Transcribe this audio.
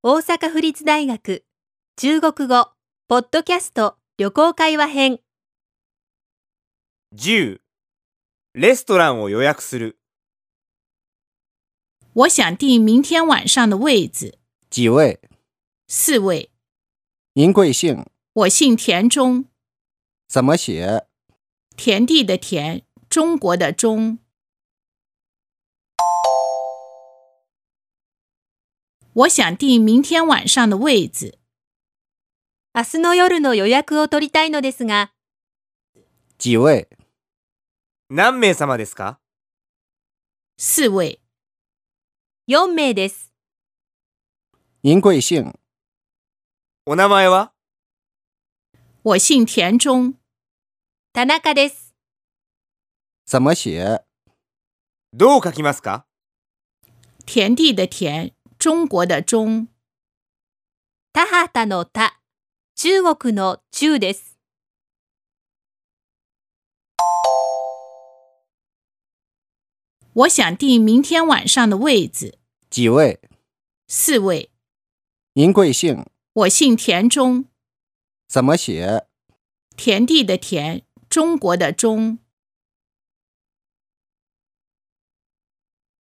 大阪府立大学中国語ポッドキャスト旅行会話編。 10. レストランを予約する。 我想订明天晚上的位子。 几位？ 4位。 您贵姓？ 我姓田中。 怎么写？ 田地的田，中国的中。我想订明天晚上的位子。 明日の夜の予約を取りたいのですが。 几位？ 何名様ですか？ 4位。 4名です。 您贵姓？ お名前は？ 我姓田中。 田中です。 怎么写？ どう書きますか？ 田地的田，中国的中。 田畑の田、中国の中です。 我想订明天晚上的位子。 几位 ？4位。 您贵姓？ 我姓田中。 怎么写？ 田地的田，中国的中。